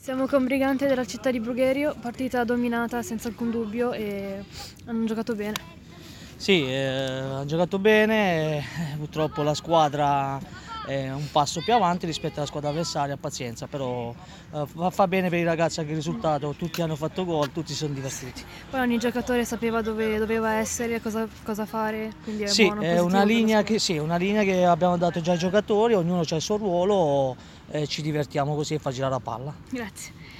Siamo con Brigante della città di Brugherio, partita dominata senza alcun dubbio e hanno giocato bene. Sì, ha giocato bene, purtroppo la squadra è un passo più avanti rispetto alla squadra avversaria, pazienza, però fa bene per i ragazzi anche il risultato, tutti hanno fatto gol, tutti si sono divertiti. Poi ogni giocatore sapeva dove doveva essere, cosa fare, quindi è Sì, buono, è una positivo per la linea squadra. sì, una linea che abbiamo dato già ai giocatori, ognuno ha il suo ruolo, ci divertiamo così e fa girare la palla. Grazie.